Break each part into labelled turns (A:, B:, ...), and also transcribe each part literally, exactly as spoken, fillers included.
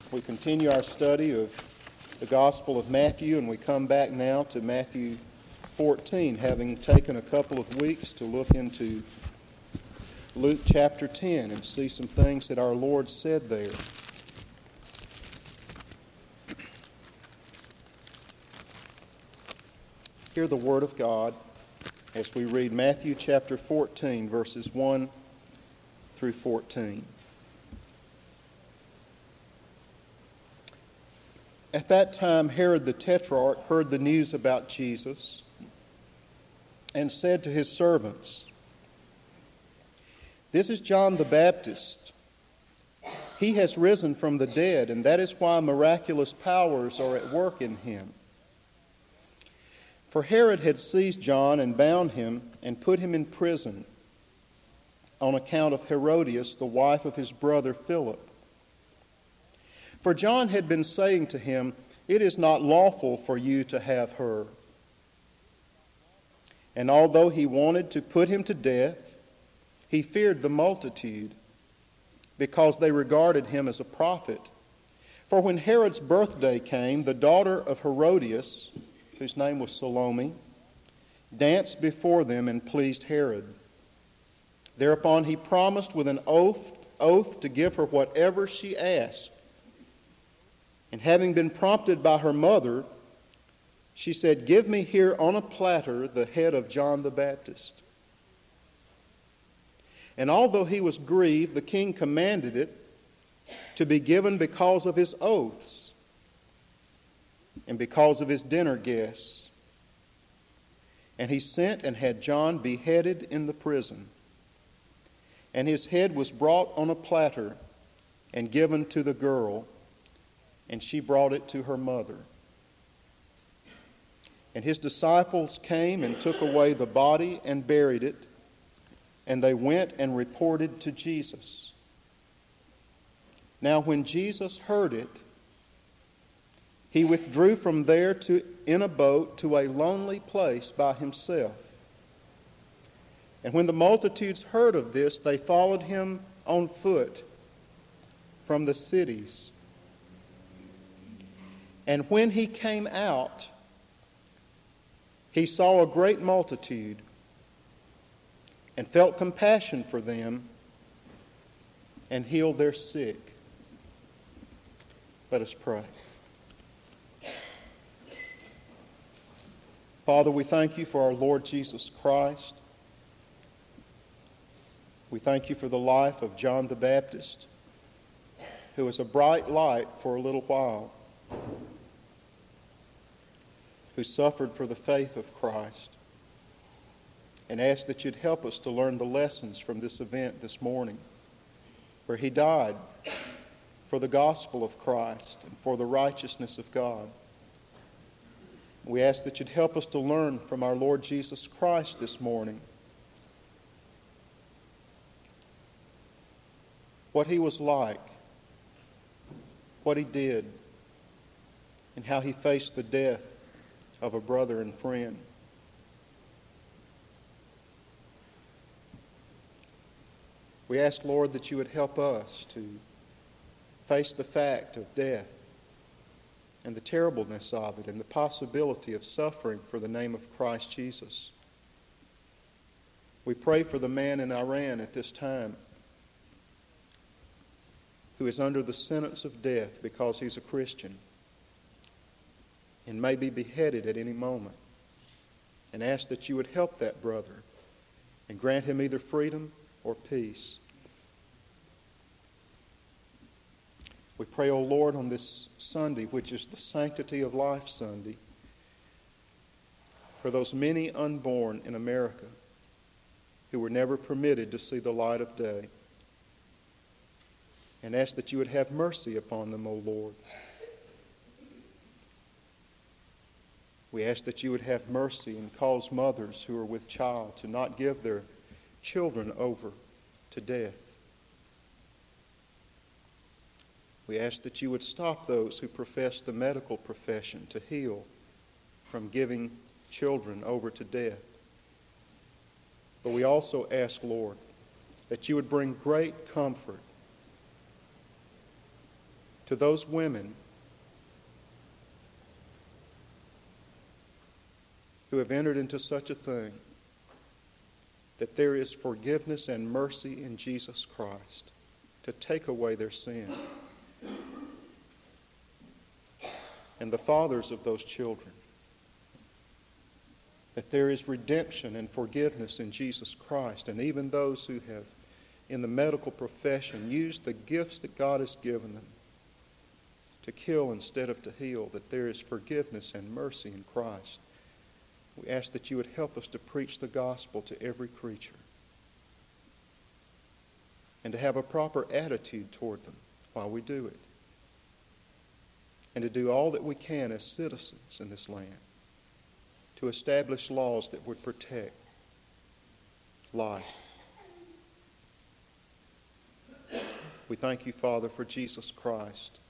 A: We continue our study of the Gospel of Matthew, and we come back now to Matthew fourteen, having taken a couple of weeks to look into Luke chapter ten and see some things that our Lord said there. Hear the Word of God as we read Matthew chapter fourteen, verses one through fourteen. At that time, Herod the Tetrarch heard the news about Jesus and said to his servants, "This is John the Baptist. He has risen from the dead, and that is why miraculous powers are at work in him." For Herod had seized John and bound him and put him in prison on account of Herodias, the wife of his brother Philip. For John had been saying to him, "It is not lawful for you to have her." And although he wanted to put him to death, he feared the multitude, because they regarded him as a prophet. For when Herod's birthday came, the daughter of Herodias, whose name was Salome, danced before them and pleased Herod. Thereupon he promised with an oath, oath to give her whatever she asked. And having been prompted by her mother, she said, "Give me here on a platter the head of John the Baptist." And although he was grieved, the king commanded it to be given because of his oaths and because of his dinner guests. And he sent and had John beheaded in the prison. And his head was brought on a platter and given to the girl, and she brought it to her mother. And his disciples came and took away the body and buried it, and they went and reported to Jesus. Now when Jesus heard it, he withdrew from there to in a boat to a lonely place by himself. And when the multitudes heard of this, they followed him on foot from the cities. And when he came out, he saw a great multitude and felt compassion for them and healed their sick. Let us pray. Father, we thank you for our Lord Jesus Christ. We thank you for the life of John the Baptist, who was a bright light for a little while, who suffered for the faith of Christ, and ask that you'd help us to learn the lessons from this event this morning, where he died for the gospel of Christ and for the righteousness of God. We ask that you'd help us to learn from our Lord Jesus Christ this morning what he was like, what he did, and how he faced the death of a brother and friend. We ask, Lord, that you would help us to face the fact of death and the terribleness of it and the possibility of suffering for the name of Christ Jesus. We pray for the man in Iran at this time who is under the sentence of death because he's a Christian and may be beheaded at any moment, and ask that you would help that brother and grant him either freedom or peace. We pray, O Lord, on this Sunday, which is the Sanctity of Life Sunday, for those many unborn in America who were never permitted to see the light of day, and ask that you would have mercy upon them, O Lord. We ask that you would have mercy and cause mothers who are with child to not give their children over to death. We ask that you would stop those who profess the medical profession to heal from giving children over to death. But we also ask, Lord, that you would bring great comfort to those women who have entered into such a thing, that there is forgiveness and mercy in Jesus Christ to take away their sin. And the fathers of those children, that there is redemption and forgiveness in Jesus Christ. And even those who have, in the medical profession, used the gifts that God has given them to kill instead of to heal, that there is forgiveness and mercy in Christ. We ask that you would help us to preach the gospel to every creature and to have a proper attitude toward them while we do it, and to do all that we can as citizens in this land to establish laws that would protect life. We thank you, Father, for Jesus Christ,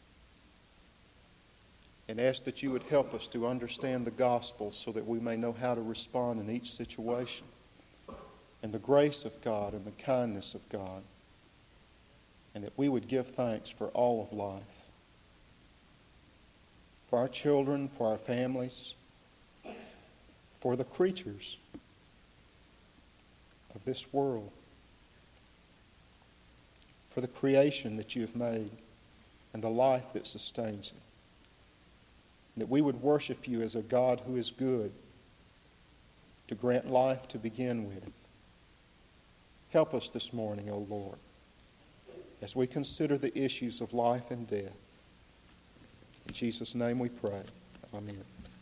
A: and ask that you would help us to understand the gospel so that we may know how to respond in each situation, and the grace of God and the kindness of God, and that we would give thanks for all of life, for our children, for our families, for the creatures of this world, for the creation that you have made and the life that sustains it. That we would worship you as a God who is good, to grant life to begin with. Help us this morning, O Lord, as we consider the issues of life and death. In Jesus' name we pray. Amen.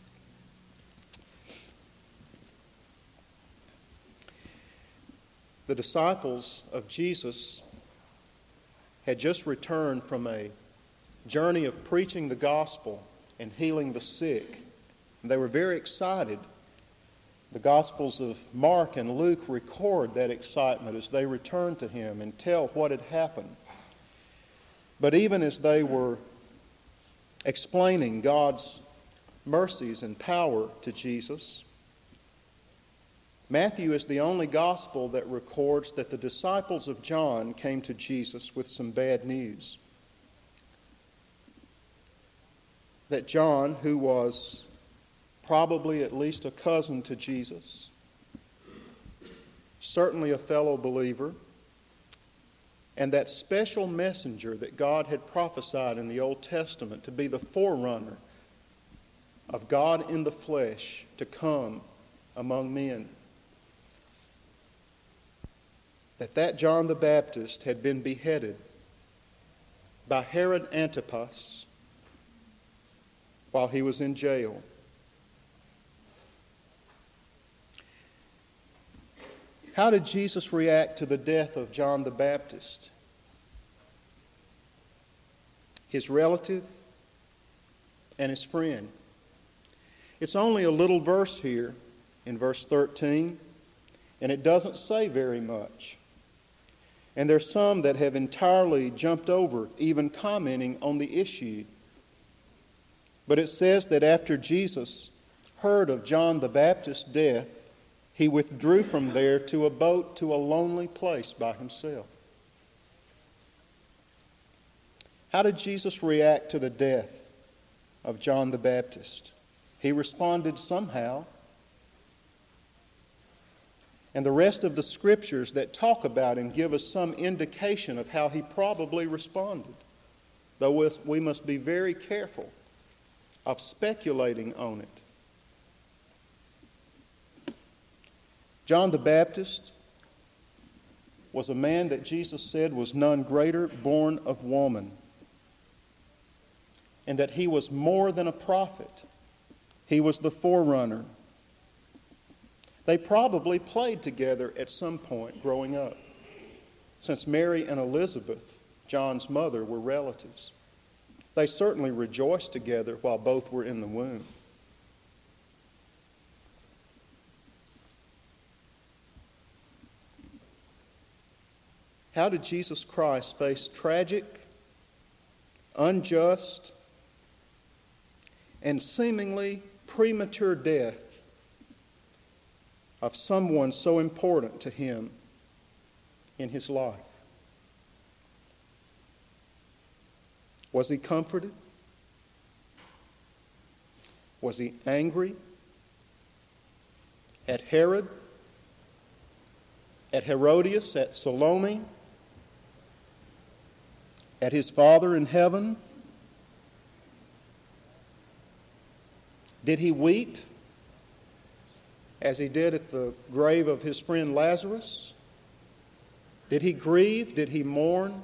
A: The disciples of Jesus had just returned from a journey of preaching the gospel and healing the sick. And they were very excited. The Gospels of Mark and Luke record that excitement as they returned to him and tell what had happened. But even as they were explaining God's mercies and power to Jesus, Matthew is the only gospel that records that the disciples of John came to Jesus with some bad news. That John, who was probably at least a cousin to Jesus, certainly a fellow believer, and that special messenger that God had prophesied in the Old Testament to be the forerunner of God in the flesh to come among men, that that John the Baptist had been beheaded by Herod Antipas while he was in jail. How did Jesus react to the death of John the Baptist? His relative and his friend. It's only a little verse here in verse thirteen, and it doesn't say very much. And there's some that have entirely jumped over even commenting on the issue. But it says that after Jesus heard of John the Baptist's death, he withdrew from there to a boat to a lonely place by himself. How did Jesus react to the death of John the Baptist? He responded somehow. And the rest of the scriptures that talk about him give us some indication of how he probably responded, though we must be very careful of speculating on it. John the Baptist was a man that Jesus said was none greater, born of woman, and that he was more than a prophet. He was the forerunner. They probably played together at some point growing up, since Mary and Elizabeth, John's mother, were relatives. They certainly rejoiced together while both were in the womb. How did Jesus Christ face tragic, unjust, and seemingly premature death of someone so important to him in his life? Was he comforted? Was he angry at Herod, at Herodias, at Salome, at his Father in heaven? Did he weep as he did at the grave of his friend Lazarus? Did he grieve? Did he mourn?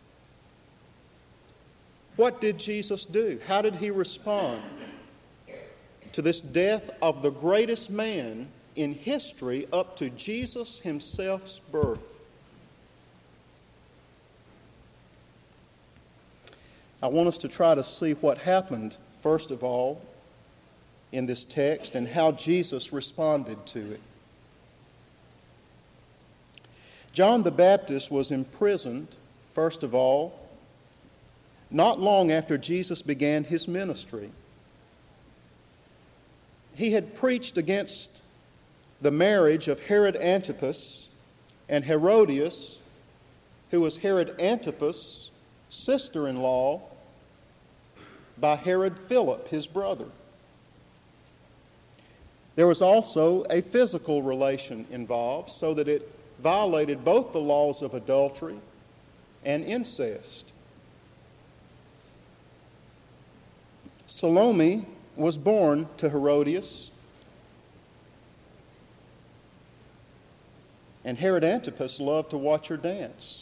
A: What did Jesus do? How did he respond to this death of the greatest man in history up to Jesus himself's birth? I want us to try to see what happened, first of all, in this text and how Jesus responded to it. John the Baptist was imprisoned, first of all, not long after Jesus began his ministry. He had preached against the marriage of Herod Antipas and Herodias, who was Herod Antipas' sister-in-law by Herod Philip, his brother. There was also a physical relation involved, so that it violated both the laws of adultery and incest. Salome was born to Herodias, and Herod Antipas loved to watch her dance.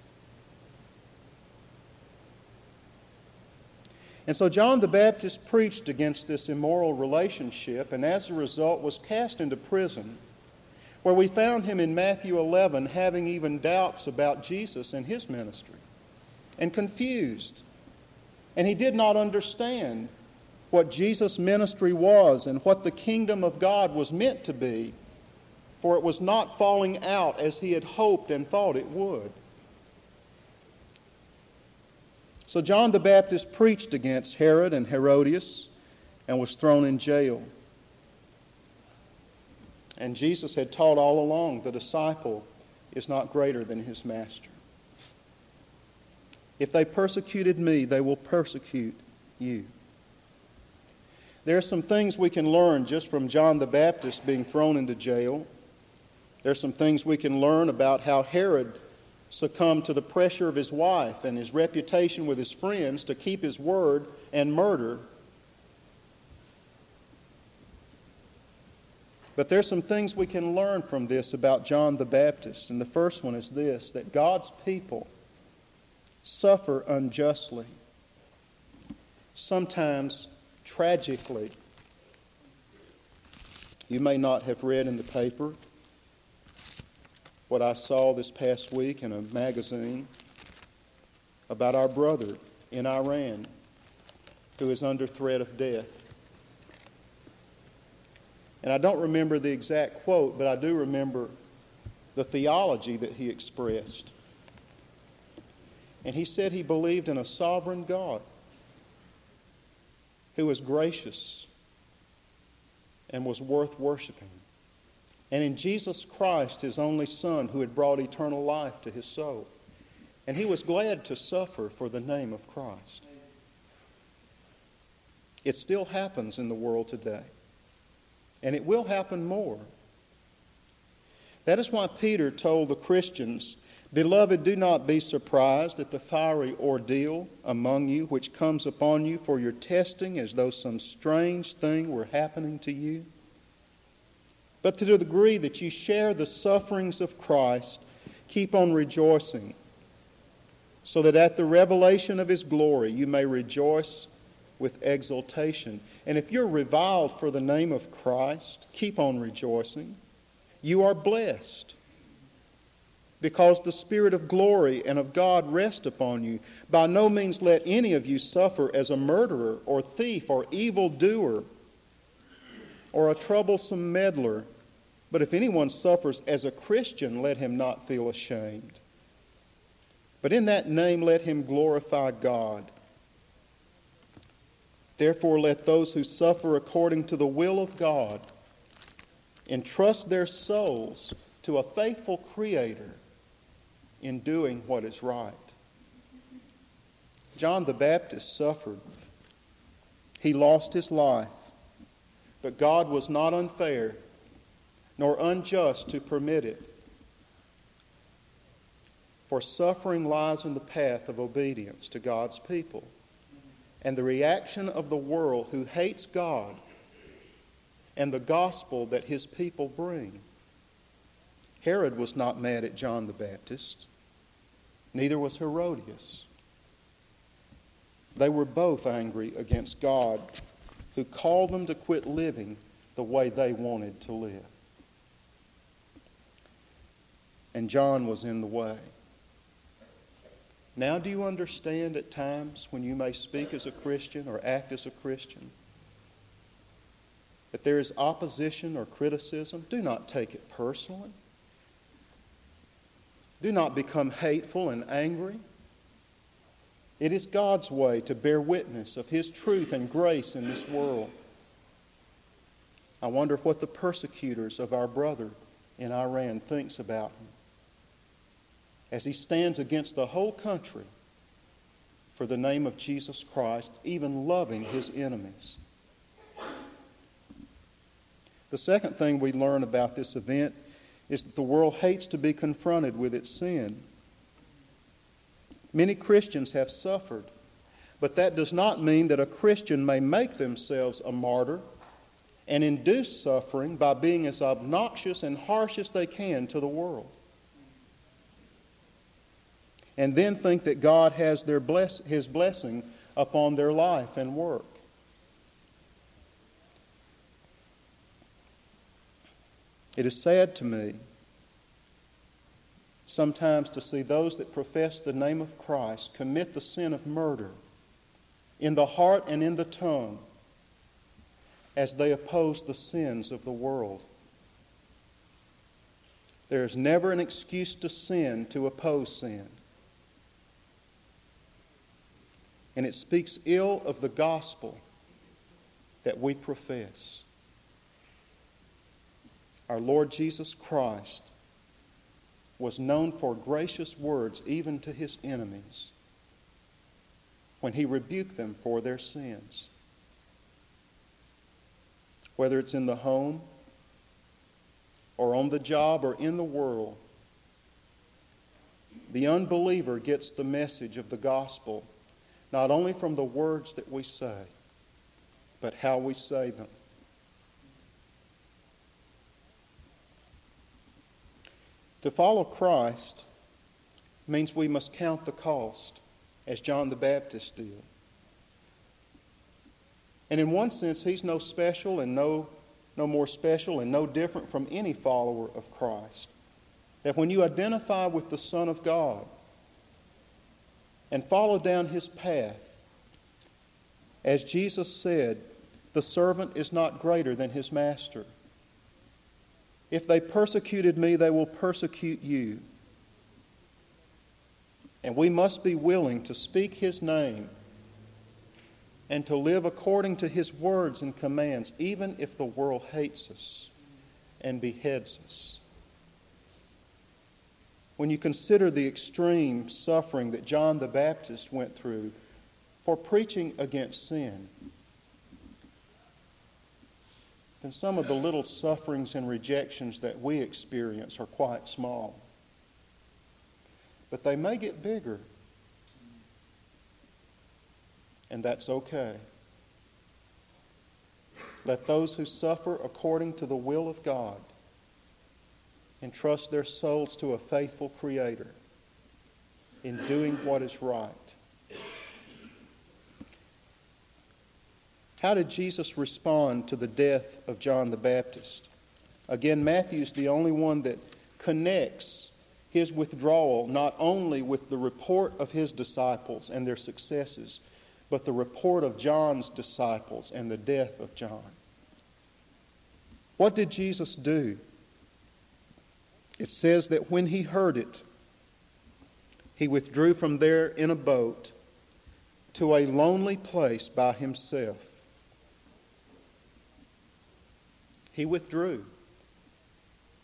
A: And so John the Baptist preached against this immoral relationship, and as a result was cast into prison, where we found him in Matthew eleven having even doubts about Jesus and his ministry, and confused. And he did not understand what Jesus' ministry was and what the kingdom of God was meant to be, for it was not falling out as he had hoped and thought it would. So John the Baptist preached against Herod and Herodias and was thrown in jail. And Jesus had taught all along, the disciple is not greater than his master. If they persecuted me, they will persecute you. There are some things we can learn just from John the Baptist being thrown into jail. There are some things we can learn about how Herod succumbed to the pressure of his wife and his reputation with his friends to keep his word and murder. But there's some things we can learn from this about John the Baptist. And the first one is this, that God's people suffer unjustly, sometimes tragically. You may not have read in the paper what I saw this past week in a magazine about our brother in Iran who is under threat of death. And I don't remember the exact quote, but I do remember the theology that he expressed. And he said he believed in a sovereign God who was gracious and was worth worshiping, and in Jesus Christ, his only Son, who had brought eternal life to his soul. And he was glad to suffer for the name of Christ. It still happens in the world today, and it will happen more. That is why Peter told the Christians, "Beloved, do not be surprised at the fiery ordeal among you, which comes upon you for your testing, as though some strange thing were happening to you. But to the degree that you share the sufferings of Christ, keep on rejoicing, so that at the revelation of his glory you may rejoice with exultation." And if you're reviled for the name of Christ, keep on rejoicing. You are blessed, because the Spirit of glory and of God rest upon you. By no means let any of you suffer as a murderer or thief or evildoer or a troublesome meddler. But if anyone suffers as a Christian, let him not feel ashamed. But in that name let him glorify God. Therefore let those who suffer according to the will of God entrust their souls to a faithful Creator in doing what is right. John the Baptist suffered. He lost his life. But God was not unfair nor unjust to permit it. For suffering lies in the path of obedience to God's people. And the reaction of the world who hates God and the gospel that his people bring. Herod was not mad at John the Baptist. Neither was Herodias. They were both angry against God, who called them to quit living the way they wanted to live. And John was in the way. Now do you understand at times when you may speak as a Christian or act as a Christian that there is opposition or criticism? Do not take it personally. Do not become hateful and angry. It is God's way to bear witness of His truth and grace in this world. I wonder what the persecutors of our brother in Iran thinks about him as he stands against the whole country for the name of Jesus Christ, even loving his enemies. The second thing we learn about this event is that the world hates to be confronted with its sin. Many Christians have suffered, but that does not mean that a Christian may make themselves a martyr and induce suffering by being as obnoxious and harsh as they can to the world, and then think that God has their bless, His blessing upon their life and work. It is sad to me sometimes to see those that profess the name of Christ commit the sin of murder in the heart and in the tongue as they oppose the sins of the world. There is never an excuse to sin to oppose sin. And it speaks ill of the gospel that we profess. Our Lord Jesus Christ was known for gracious words even to His enemies when He rebuked them for their sins. Whether it's in the home or on the job or in the world, the unbeliever gets the message of the gospel not only from the words that we say, but how we say them. To follow Christ means we must count the cost, as John the Baptist did. And in one sense, he's no special and no, no more special and no different from any follower of Christ. That when you identify with the Son of God and follow down His path, as Jesus said, the servant is not greater than his master. If they persecuted me, they will persecute you. And we must be willing to speak His name and to live according to His words and commands, even if the world hates us and beheads us. When you consider the extreme suffering that John the Baptist went through for preaching against sin, then some of the little sufferings and rejections that we experience are quite small. But they may get bigger, and that's okay. Let those who suffer according to the will of God entrust their souls to a faithful Creator in doing what is right. How did Jesus respond to the death of John the Baptist? Again, Matthew's the only one that connects his withdrawal not only with the report of his disciples and their successes, but the report of John's disciples and the death of John. What did Jesus do? It says that when He heard it, He withdrew from there in a boat to a lonely place by Himself. He withdrew.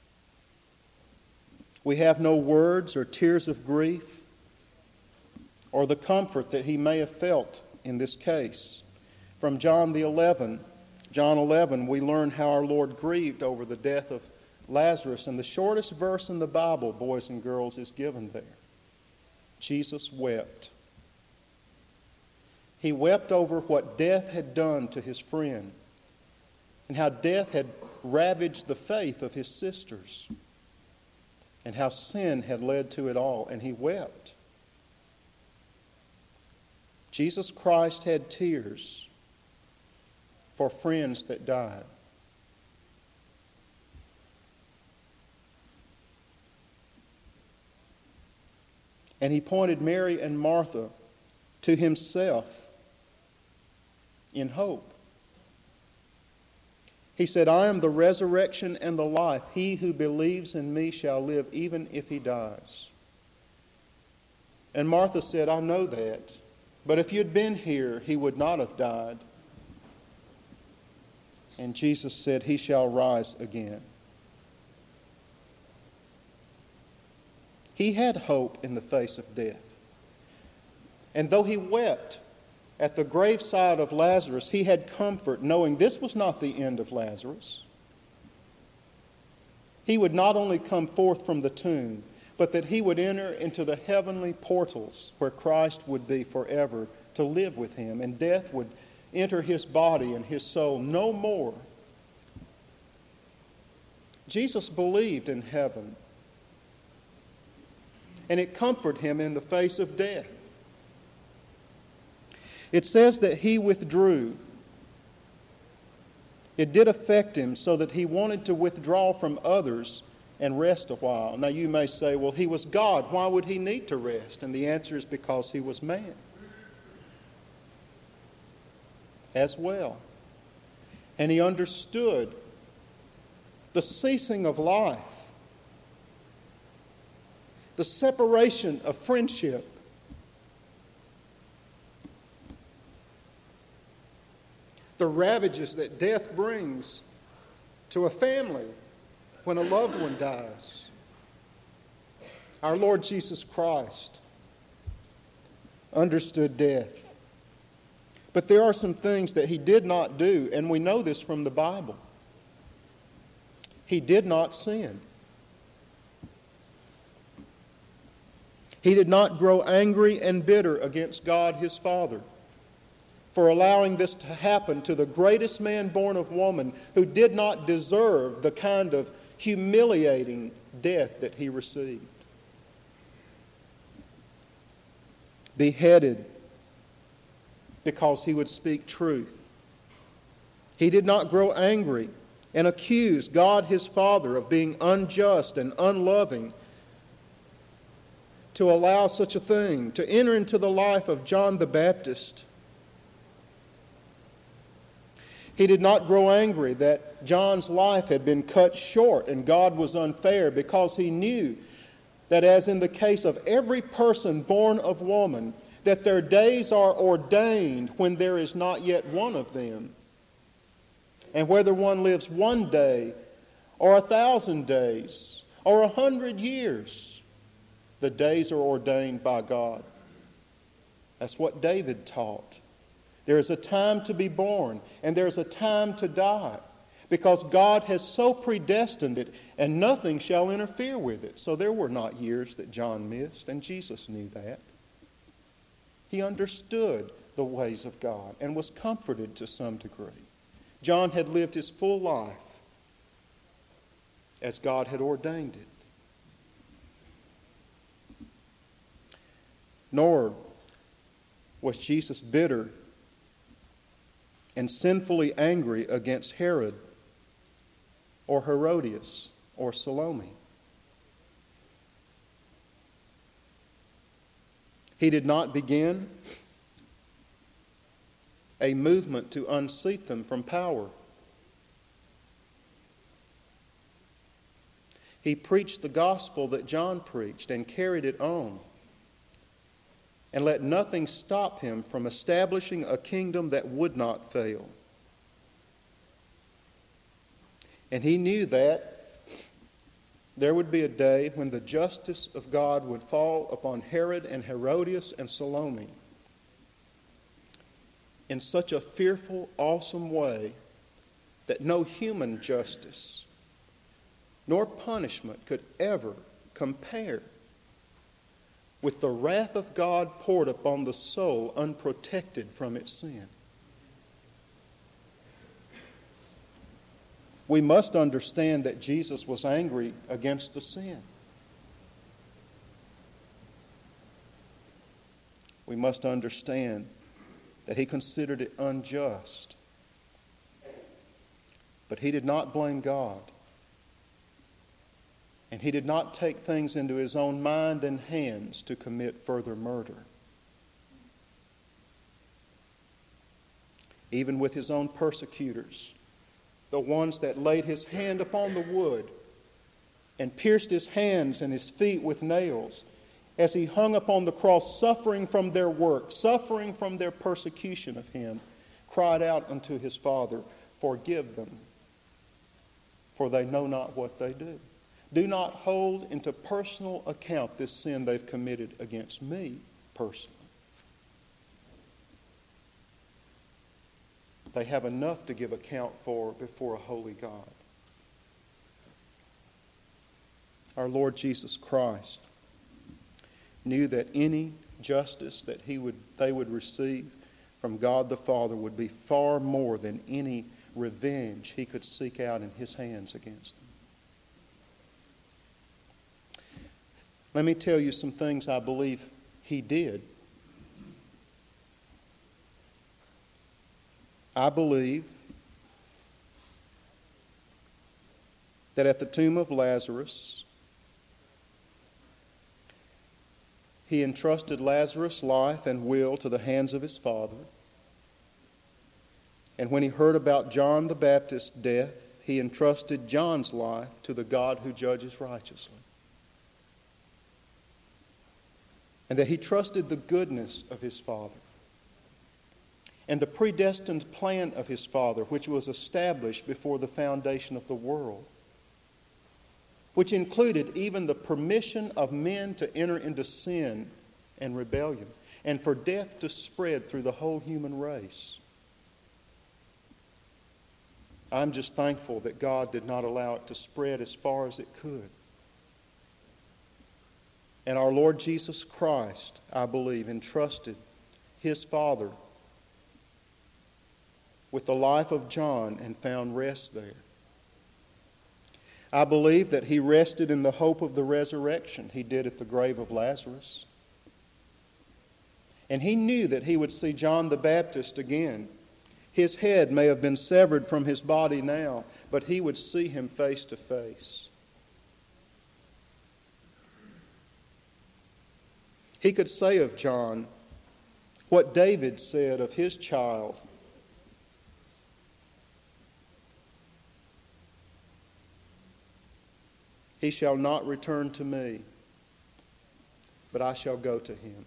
A: We have no words or tears of grief or the comfort that he may have felt in this case. From John the eleven, John eleven, we learn how our Lord grieved over the death of Lazarus, and the shortest verse in the Bible, boys and girls, is given there. Jesus wept. He wept over what death had done to his friend, and how death had ravaged the faith of his sisters, and how sin had led to it all, and he wept. Jesus Christ had tears for friends that died. And he pointed Mary and Martha to himself in hope. He said, I am the resurrection and the life. He who believes in me shall live even if he dies. And Martha said, I know that, but if you'd been here, he would not have died. And Jesus said, he shall rise again. He had hope in the face of death. And though he wept at the graveside of Lazarus, he had comfort knowing this was not the end of Lazarus. He would not only come forth from the tomb, but that he would enter into the heavenly portals where Christ would be forever to live with him, and death would enter his body and his soul no more. Jesus believed in heaven, and it comforted him in the face of death. It says that he withdrew. It did affect him so that he wanted to withdraw from others and rest a while. Now you may say, well, he was God. Why would he need to rest? And the answer is because he was man as well. And he understood the ceasing of life, the separation of friendship, the ravages that death brings to a family when a loved one dies. Our Lord Jesus Christ understood death. But there are some things that he did not do, and we know this from the Bible. He did not sin. He did not grow angry and bitter against God his Father for allowing this to happen to the greatest man born of woman, who did not deserve the kind of humiliating death that he received. Beheaded because he would speak truth. He did not grow angry and accuse God his Father of being unjust and unloving to allow such a thing to enter into the life of John the Baptist. He did not grow angry that John's life had been cut short and God was unfair, because he knew that, as in the case of every person born of woman, that their days are ordained when there is not yet one of them. And whether one lives one day or a thousand days or a hundred years, the days are ordained by God. That's what David taught. There is a time to be born, and there is a time to die, because God has so predestined it, and nothing shall interfere with it. So there were not years that John missed, and Jesus knew that. He understood the ways of God and was comforted to some degree. John had lived his full life as God had ordained it. Nor was Jesus bitter and sinfully angry against Herod or Herodias or Salome. He did not begin a movement to unseat them from power. He preached the gospel that John preached and carried it on, and let nothing stop him from establishing a kingdom that would not fail. And he knew that there would be a day when the justice of God would fall upon Herod and Herodias and Salome in such a fearful, awesome way that no human justice nor punishment could ever compare with the wrath of God poured upon the soul unprotected from its sin. We must understand that Jesus was angry against the sin. We must understand that he considered it unjust. But he did not blame God. And he did not take things into his own mind and hands to commit further murder. Even with his own persecutors, the ones that laid his hand upon the wood and pierced his hands and his feet with nails, as he hung upon the cross, suffering from their work, suffering from their persecution of him, cried out unto his Father, "Forgive them, for they know not what they do." Do not hold into personal account this sin they've committed against me personally. They have enough to give account for before a holy God. Our Lord Jesus Christ knew that any justice that he would, they would receive from God the Father would be far more than any revenge he could seek out in his hands against them. Let me tell you some things I believe he did. I believe that at the tomb of Lazarus, he entrusted Lazarus' life and will to the hands of his Father. And when he heard about John the Baptist's death, he entrusted John's life to the God who judges righteously. And that he trusted the goodness of his Father and the predestined plan of his Father, which was established before the foundation of the world, which included even the permission of men to enter into sin and rebellion, and for death to spread through the whole human race. I'm just thankful that God did not allow it to spread as far as it could. And our Lord Jesus Christ, I believe, entrusted his Father with the life of John and found rest there. I believe that he rested in the hope of the resurrection he did at the grave of Lazarus. And he knew that he would see John the Baptist again. His head may have been severed from his body now, but he would see him face to face. He could say of John what David said of his child. He shall not return to me, but I shall go to him.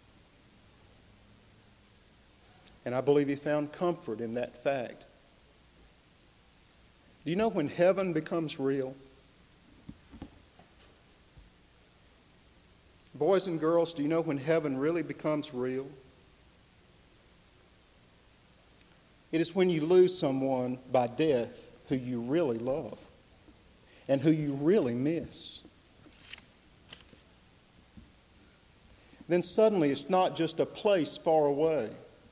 A: And I believe he found comfort in that fact. Do you know when heaven becomes real? Boys and girls, do you know when heaven really becomes real? It is when you lose someone by death who you really love and who you really miss. Then suddenly it's not just a place far away.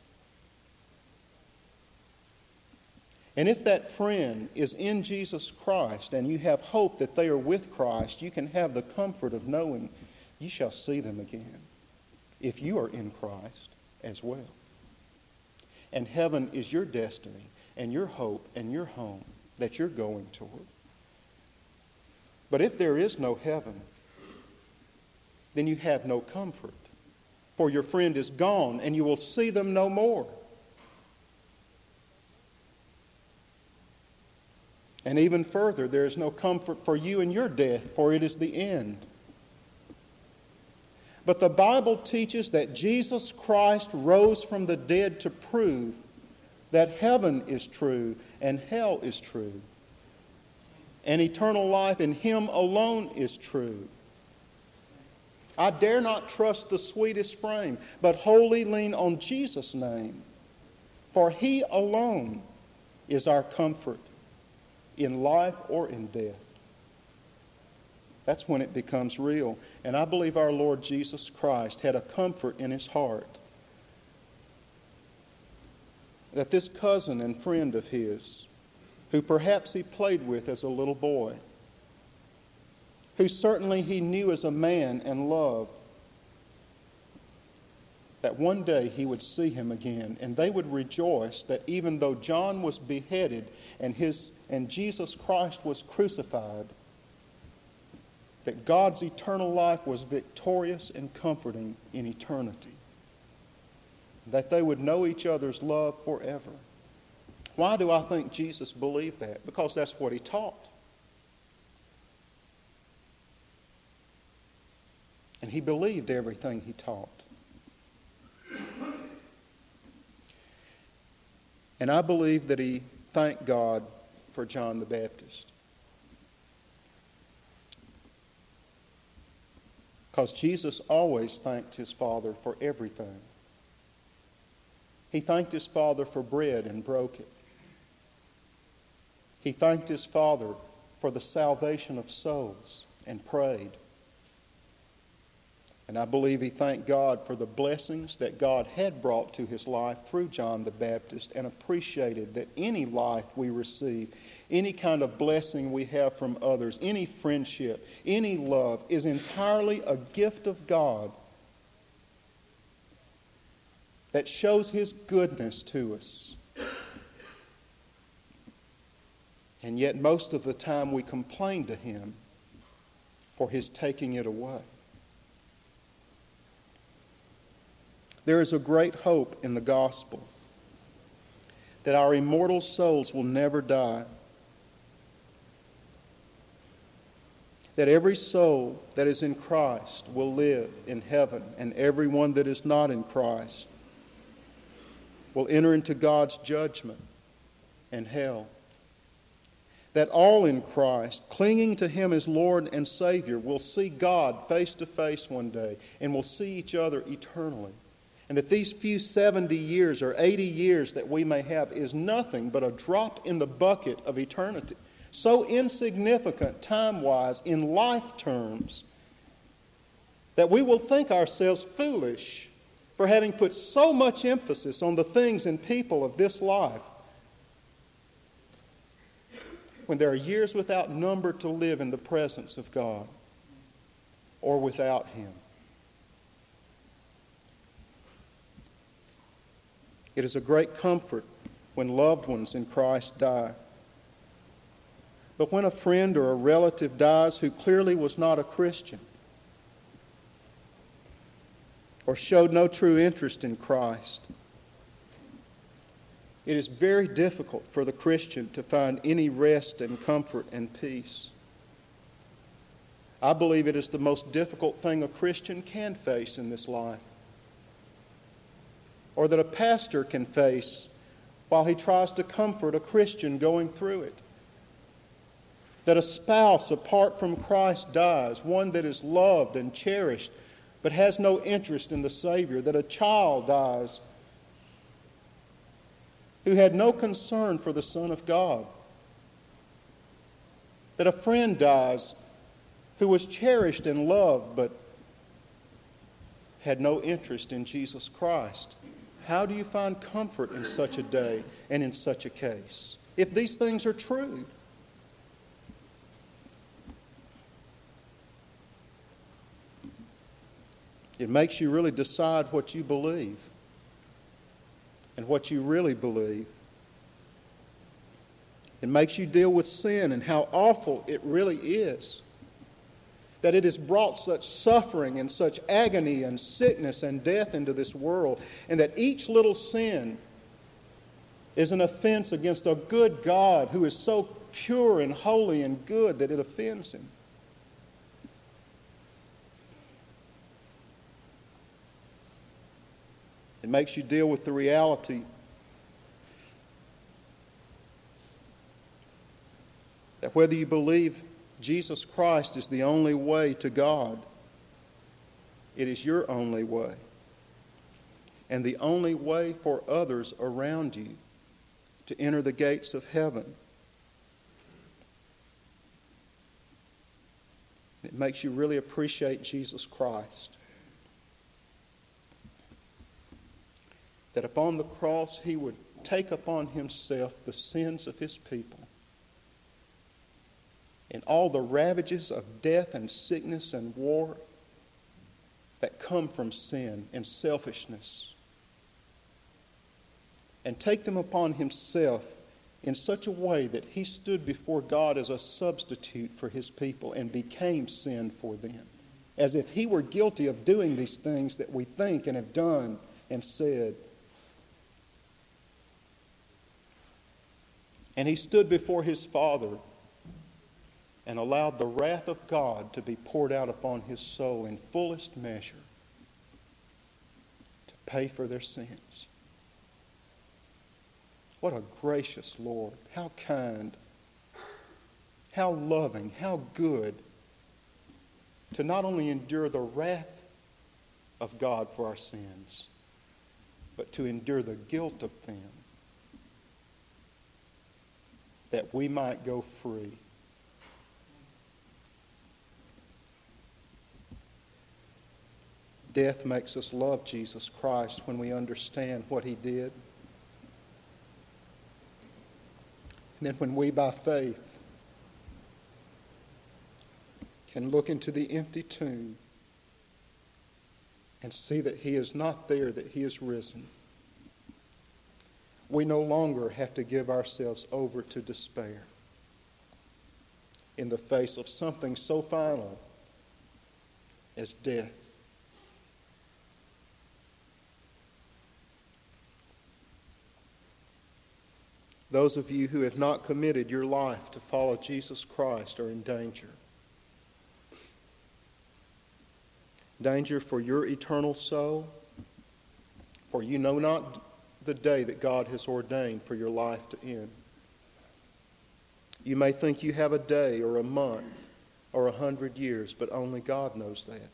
A: And if that friend is in Jesus Christ and you have hope that they are with Christ, you can have the comfort of knowing you shall see them again if you are in Christ as well. And heaven is your destiny and your hope and your home that you're going toward. But if there is no heaven, then you have no comfort, for your friend is gone and you will see them no more. And even further, there is no comfort for you in your death, for it is the end. But the Bible teaches that Jesus Christ rose from the dead to prove that heaven is true and hell is true. and eternal life in Him alone is true. I dare not trust the sweetest frame, but wholly lean on Jesus' name. For He alone is our comfort in life or in death. That's when it becomes real. And I believe our Lord Jesus Christ had a comfort in His heart that this cousin and friend of His, who perhaps he played with as a little boy, who certainly he knew as a man and loved, that one day he would see him again, and they would rejoice that even though John was beheaded and his and Jesus Christ was crucified, that God's eternal life was victorious and comforting in eternity, that they would know each other's love forever. Why do I think Jesus believed that? Because that's what He taught. And He believed everything He taught. And I believe that He thanked God for John the Baptist. Because Jesus always thanked His Father for everything. He thanked His Father for bread and broke it. He thanked His Father for the salvation of souls and prayed. And I believe He thanked God for the blessings that God had brought to His life through John the Baptist, and appreciated that any life we receive, any kind of blessing we have from others, any friendship, any love is entirely a gift of God that shows His goodness to us. And yet most of the time we complain to Him for His taking it away. There is a great hope in the gospel that our immortal souls will never die. That every soul that is in Christ will live in heaven, and everyone that is not in Christ will enter into God's judgment and hell. That all in Christ, clinging to Him as Lord and Savior, will see God face to face one day and will see each other eternally. And that these few seventy years or eighty years that we may have is nothing but a drop in the bucket of eternity. So insignificant time-wise in life terms that we will think ourselves foolish for having put so much emphasis on the things and people of this life, when there are years without number to live in the presence of God or without Him. It is a great comfort when loved ones in Christ die. But when a friend or a relative dies who clearly was not a Christian or showed no true interest in Christ, it is very difficult for the Christian to find any rest and comfort and peace. I believe it is the most difficult thing a Christian can face in this life, or that a pastor can face while he tries to comfort a Christian going through it. That a spouse apart from Christ dies, one that is loved and cherished but has no interest in the Savior. That a child dies who had no concern for the Son of God. That a friend dies who was cherished and loved but had no interest in Jesus Christ. How do you find comfort in such a day and in such a case? If these things are true, it makes you really decide what you believe and what you really believe. It makes you deal with sin and how awful it really is. That it has brought such suffering and such agony and sickness and death into this world, and that each little sin is an offense against a good God who is so pure and holy and good that it offends Him. It makes you deal with the reality That whether you believe Jesus Christ is the only way to God, it is your only way, and the only way for others around you to enter the gates of heaven. It makes you really appreciate Jesus Christ. That upon the cross he would take upon himself the sins of his people and all the ravages of death and sickness and war that come from sin and selfishness, and take them upon himself in such a way that he stood before God as a substitute for his people and became sin for them, as if he were guilty of doing these things that we think and have done and said. And he stood before his Father and allowed the wrath of God to be poured out upon his soul in fullest measure to pay for their sins. What a gracious Lord, how kind, how loving, how good to not only endure the wrath of God for our sins, but to endure the guilt of them, that we might go free. Death makes us love Jesus Christ when we understand what he did. And then when we, by faith, can look into the empty tomb and see that he is not there, that he is risen, we no longer have to give ourselves over to despair in the face of something so final as death. Those of you who have not committed your life to follow Jesus Christ are in danger. Danger for your eternal soul, for you know not the day that God has ordained for your life to end. You may think you have a day or a month or a hundred years, but only God knows that.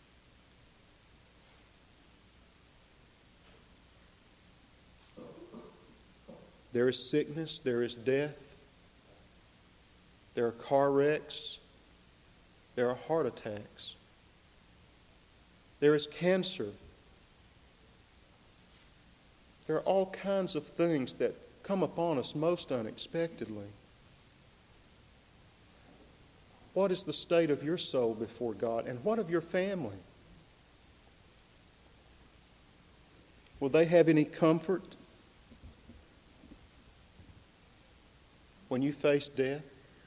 A: There is sickness, there is death, there are car wrecks, there are heart attacks, there is cancer. There are all kinds of things that come upon us most unexpectedly. What is the state of your soul before God, and what of your family? Will they have any comfort when you face death?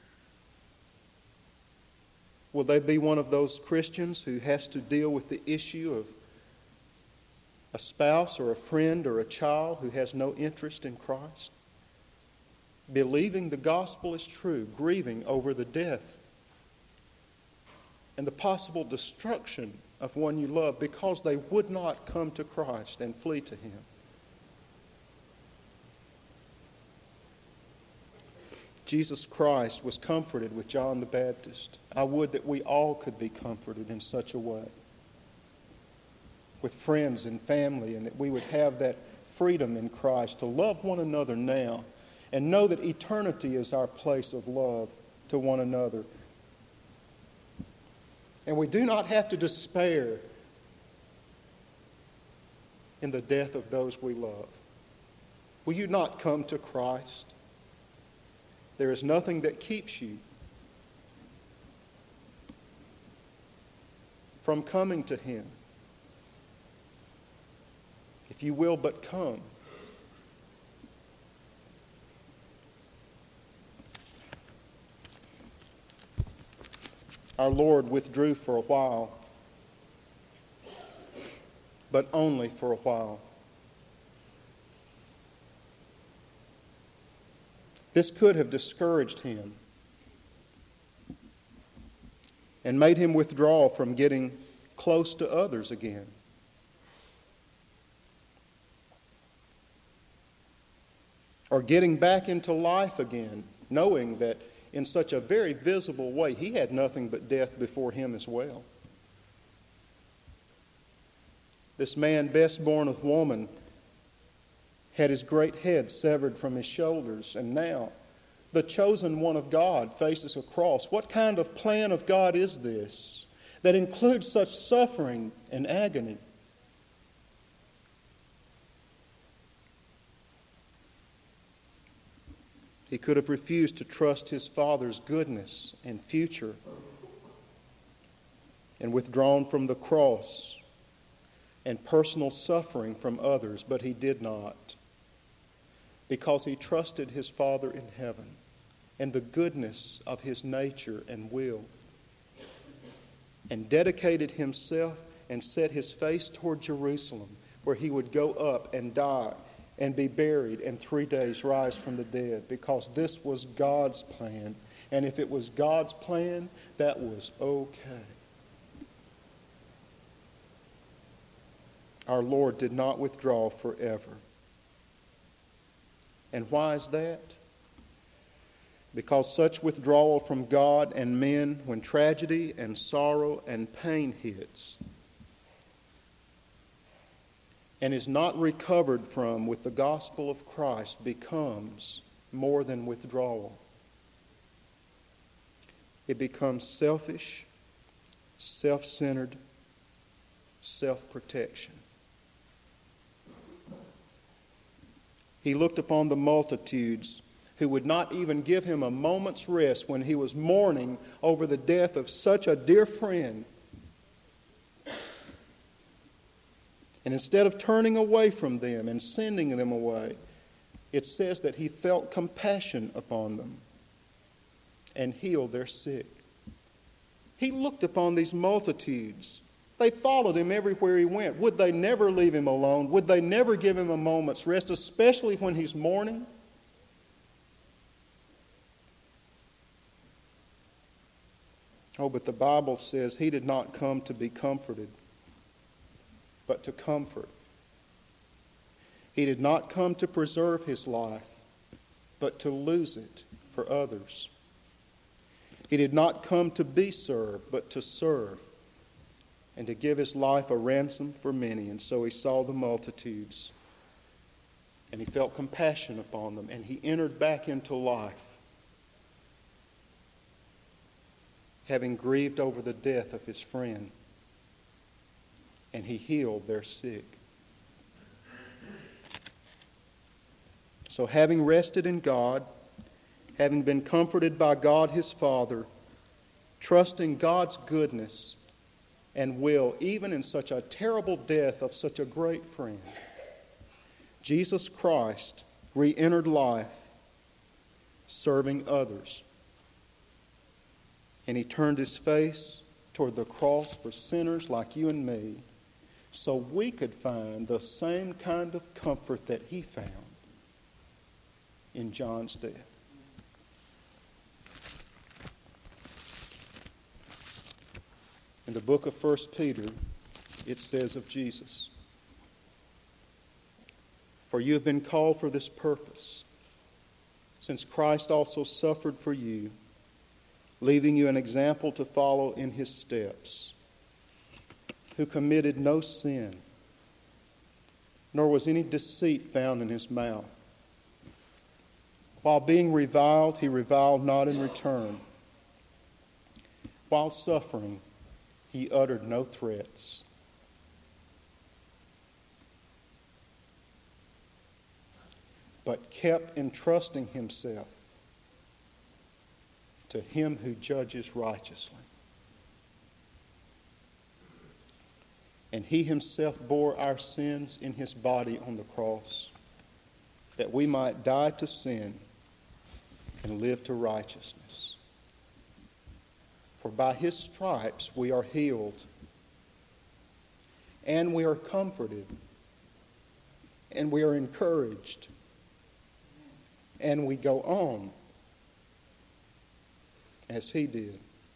A: Will they be one of those Christians who has to deal with the issue of a spouse or a friend or a child who has no interest in Christ? Believing the gospel is true, grieving over the death and the possible destruction of one you love because they would not come to Christ and flee to him. Jesus Christ was comforted with John the Baptist. I would that we all could be comforted in such a way, with friends and family, and that we would have that freedom in Christ to love one another now and know that eternity is our place of love to one another. And we do not have to despair in the death of those we love. Will you not come to Christ? There is nothing that keeps you from coming to him. If you will but come. Our Lord withdrew for a while, but only for a while. This could have discouraged him and made him withdraw from getting close to others again. Or getting back into life again, knowing that in such a very visible way. He had nothing but death before him as well. This man, best born of woman, had his great head severed from his shoulders, and now the chosen one of God faces a cross. What kind of plan of God is this that includes such suffering and agony? He could have refused to trust his Father's goodness and future and withdrawn from the cross and personal suffering from others, but he did not, because he trusted his Father in heaven and the goodness of his nature and will, and dedicated himself and set his face toward Jerusalem, where he would go up and die and be buried and three days rise from the dead, because this was God's plan. And if it was God's plan, that was okay. Our Lord did not withdraw forever. And why is that? Because such withdrawal from God and men, when tragedy and sorrow and pain hits, and is not recovered from with the gospel of Christ, becomes more than withdrawal. It becomes selfish, self-centered, self-protection. He looked upon the multitudes who would not even give him a moment's rest when he was mourning over the death of such a dear friend. And instead of turning away from them and sending them away, it says that he felt compassion upon them and healed their sick. He looked upon these multitudes. They followed him everywhere he went. Would they never leave him alone? Would they never give him a moment's rest, especially when he's mourning? Oh, but the Bible says he did not come to be comforted, but to comfort. He did not come to preserve his life, but to lose it for others. He did not come to be served, but to serve, and to give his life a ransom for many. And so he saw the multitudes, and he felt compassion upon them, and he entered back into life, having grieved over the death of his friend, and he healed their sick. So having rested in God, having been comforted by God his Father, trusting God's goodness and will, even in such a terrible death of such a great friend, Jesus Christ re-entered life serving others. And he turned his face toward the cross for sinners like you and me, so we could find the same kind of comfort that he found in John's death. In the book of First Peter, it says of Jesus, "For you have been called for this purpose, since Christ also suffered for you, leaving you an example to follow in his steps, who committed no sin, nor was any deceit found in his mouth. While being reviled, he reviled not in return. While suffering, he uttered no threats." But kept entrusting himself to him who judges righteously. And he himself bore our sins in his body on the cross, that we might die to sin and live to righteousness. For by his stripes we are healed, and we are comforted, and we are encouraged, and we go on as he did.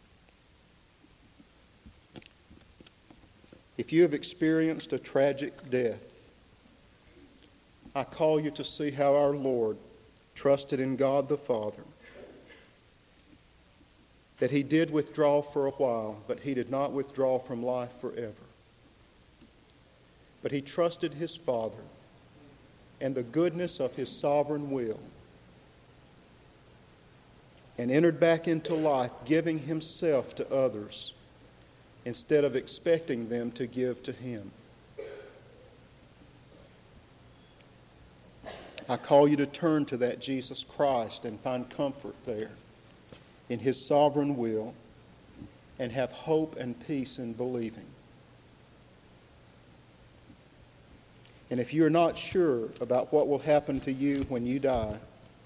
A: If you have experienced a tragic death, I call you to see how our Lord trusted in God the Father that he did withdraw for a while, but he did not withdraw from life forever. But he trusted his Father and the goodness of his sovereign will, and entered back into life, giving himself to others instead of expecting them to give to him. I call you to turn to that Jesus Christ and find comfort there in his sovereign will, and have hope and peace in believing. And if you're not sure about what will happen to you when you die,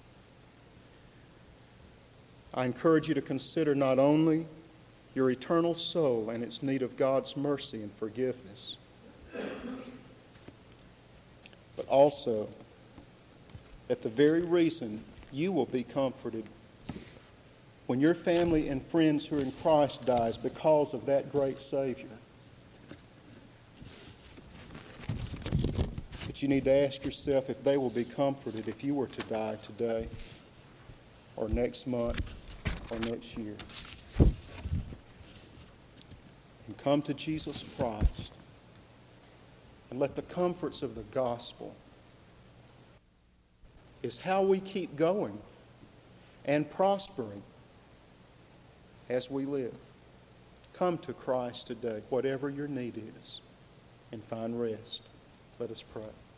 A: I encourage you to consider not only your eternal soul and its need of God's mercy and forgiveness, but also that the very reason you will be comforted when your family and friends who are in Christ dies because of that great Savior. But you need to ask yourself if they will be comforted if you were to die today or next month or next year. And come to Jesus Christ and let the comforts of the gospel is how we keep going and prospering as we live. Come to Christ today, whatever your need is, and find rest. Let us pray.